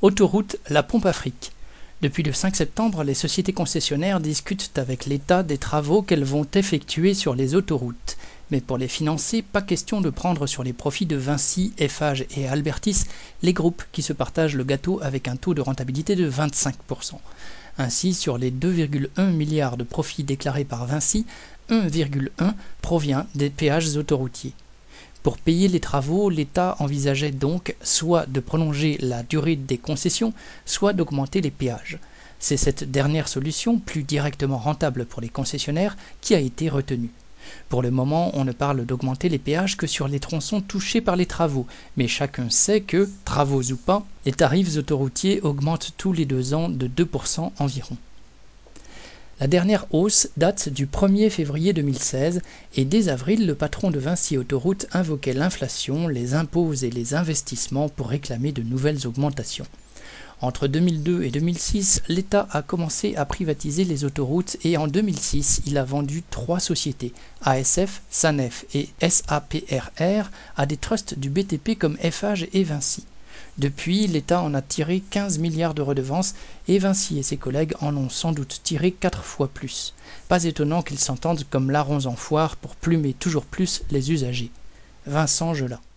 Autoroute La Pompe Afrique. Depuis le 5 septembre, les sociétés concessionnaires discutent avec l'État des travaux qu'elles vont effectuer sur les autoroutes. Mais pour les financer, pas question de prendre sur les profits de Vinci, Eiffage et Albertis, les groupes qui se partagent le gâteau avec un taux de rentabilité de 25%. Ainsi, sur les 2,1 milliards de profits déclarés par Vinci, 1,1 provient des péages autoroutiers. Pour payer les travaux, l'État envisageait donc soit de prolonger la durée des concessions, soit d'augmenter les péages. C'est cette dernière solution, plus directement rentable pour les concessionnaires, qui a été retenue. Pour le moment, on ne parle d'augmenter les péages que sur les tronçons touchés par les travaux, mais chacun sait que, travaux ou pas, les tarifs autoroutiers augmentent tous les 2 ans de 2% environ. La dernière hausse date du 1er février 2016 et dès avril, le patron de Vinci Autoroutes invoquait l'inflation, les impôts et les investissements pour réclamer de nouvelles augmentations. Entre 2002 et 2006, l'État a commencé à privatiser les autoroutes et en 2006, il a vendu 3 sociétés, ASF, SANEF et SAPRR, à des trusts du BTP comme Eiffage et Vinci. Depuis, l'État en a tiré 15 milliards de redevances et Vinci et ses collègues en ont sans doute tiré 4 fois plus. Pas étonnant qu'ils s'entendent comme larrons en foire pour plumer toujours plus les usagers. Vincent Gelat.